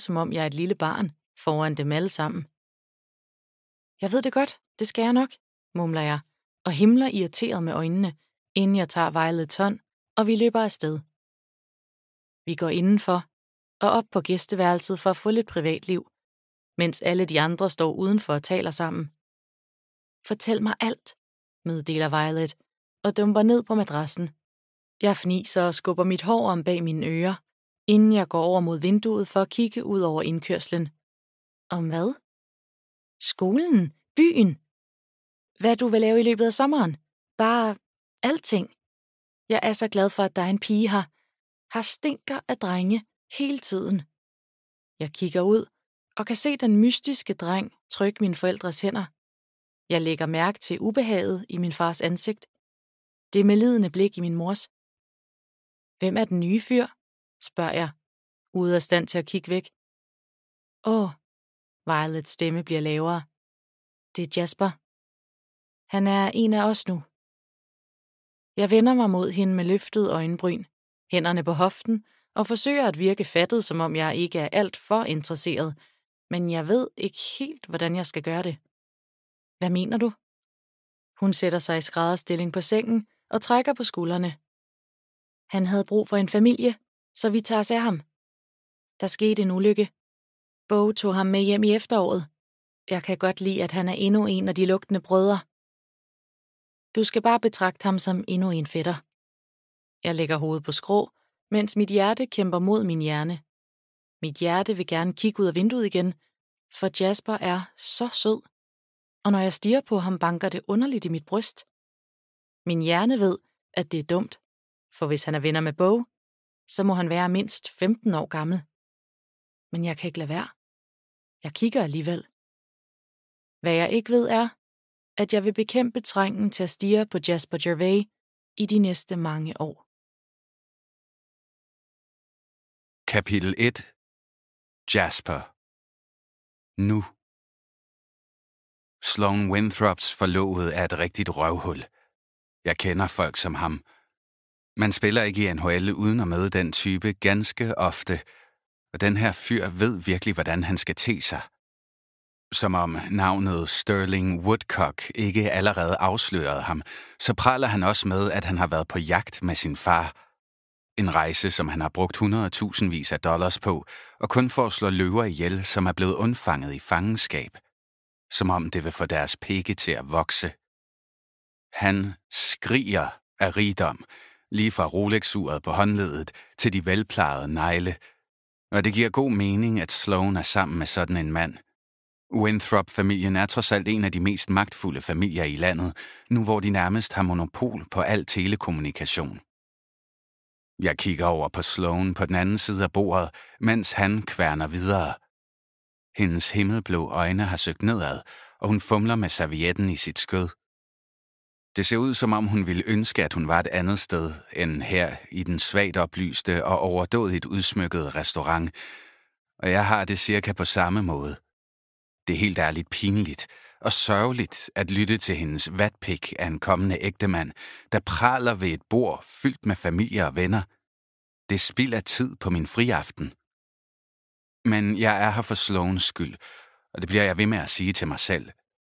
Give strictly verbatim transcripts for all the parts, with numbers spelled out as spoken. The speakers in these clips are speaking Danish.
som om jeg er et lille barn, foran dem alle sammen. Jeg ved det godt, det skal jeg nok, mumler jeg, og himler irriteret med øjnene, inden jeg tager Violets hånd, og vi løber afsted. Vi går indenfor og op på gæsteværelset for at få lidt privatliv, mens alle de andre står udenfor og taler sammen. Fortæl mig alt, meddeler Violet, og dumper ned på madrassen. Jeg fniser og skubber mit hår om bag mine ører, inden jeg går over mod vinduet for at kigge ud over indkørslen. Om hvad? Skolen? Byen? Hvad du vil lave i løbet af sommeren? Bare alting. Jeg er så glad for, at der er en pige her. Har stinker af drenge hele tiden. Jeg kigger ud og kan se den mystiske dreng trykke mine forældres hænder. Jeg lægger mærke til ubehaget i min fars ansigt. Det medlidende blik i min mors. Hvem er den nye fyr? Spørger jeg, ude af stand til at kigge væk. Åh, Violets stemme bliver lavere. Det er Jasper. Han er en af os nu. Jeg vender mig mod hende med løftet øjenbryn, hænderne på hoften, og forsøger at virke fattet, som om jeg ikke er alt for interesseret, men jeg ved ikke helt, hvordan jeg skal gøre det. Hvad mener du? Hun sætter sig i skrædderstilling på sengen og trækker på skuldrene. Han havde brug for en familie, så vi tager os af ham. Der skete en ulykke. Bo tog ham med hjem i efteråret. Jeg kan godt lide, at han er endnu en af de lugtende brødre. Du skal bare betragte ham som endnu en fætter. Jeg lægger hovedet på skrå, mens mit hjerte kæmper mod min hjerne. Mit hjerte vil gerne kigge ud af vinduet igen, for Jasper er så sød. Og når jeg stirrer på ham, banker det underligt i mit bryst. Min hjerne ved, at det er dumt, for hvis han er venner med Bo, så må han være mindst femten år gammel. Men jeg kan ikke lade være. Jeg kigger alligevel. Hvad jeg ikke ved er, at jeg vil bekæmpe trængen til at stirre på Jasper Gervais i de næste mange år. Kapitel et. Jasper. Nu. Sloane Winthrops forlovede er et rigtigt røvhul. Jeg kender folk som ham. Man spiller ikke i N H L uden at møde den type ganske ofte, og den her fyr ved virkelig, hvordan han skal te sig. Som om navnet Sterling Woodcock ikke allerede afslørede ham, så praler han også med, at han har været på jagt med sin far. En rejse, som han har brugt hundredtusindvis af dollars på, og kun for at slå løver ihjel, som er blevet undfanget i fangenskab. Som om det vil få deres pigge til at vokse. Han skriger af rigdom, lige fra Rolex-uret på håndledet til de velplejede negle. Og det giver god mening, at Sloane er sammen med sådan en mand. Winthrop-familien er trods alt en af de mest magtfulde familier i landet, nu hvor de nærmest har monopol på al telekommunikation. Jeg kigger over på Sloane på den anden side af bordet, mens han kværner videre. Hendes himmelblå øjne har søgt nedad, og hun fumler med servietten i sit skød. Det ser ud, som om hun ville ønske, at hun var et andet sted end her i den svagt oplyste og overdådigt udsmykkede restaurant, og jeg har det cirka på samme måde. Det er helt ærligt pinligt og sørgeligt at lytte til hendes vatpik af en kommende ægtemand, der praler ved et bord fyldt med familie og venner. Det er spild af tid på min friaften. Men jeg er her for Sloanes skyld, og det bliver jeg ved med at sige til mig selv.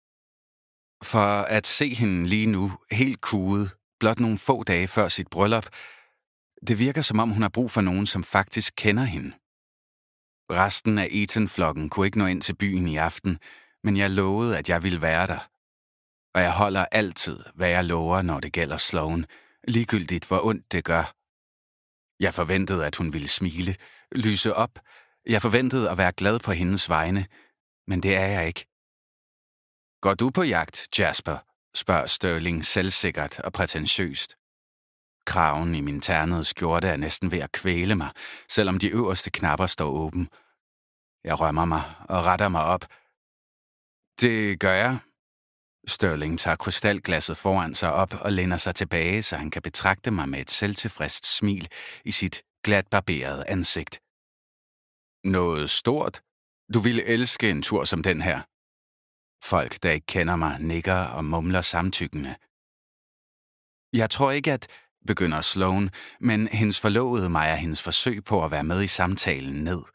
For at se hende lige nu, helt kuget, blot nogle få dage før sit bryllup, det virker som om hun har brug for nogen, som faktisk kender hende. Resten af Eton-flokken kunne ikke nå ind til byen i aften, men jeg lovede, at jeg ville være der. Og jeg holder altid, hvad jeg lover, når det gælder Sloane, ligegyldigt hvor ondt det gør. Jeg forventede, at hun ville smile, lyse op. Jeg forventede at være glad på hendes vegne, men det er jeg ikke. Går du på jagt, Jasper? Spørger Sterling selvsikkert og prætentiøst. Kraven i min ternede skjorte er næsten ved at kvæle mig, selvom de øverste knapper står åben. Jeg rømmer mig og retter mig op. Det gør jeg. Sterling tager krystalglasset foran sig op og læner sig tilbage, så han kan betragte mig med et selvtilfredst smil i sit glat barberede ansigt. Noget stort? Du ville elske en tur som den her. Folk, der ikke kender mig, nikker og mumler samtykkende. Jeg tror ikke, at, begynder Sloane, men hendes forlovede mig er hendes forsøg på at være med i samtalen ned.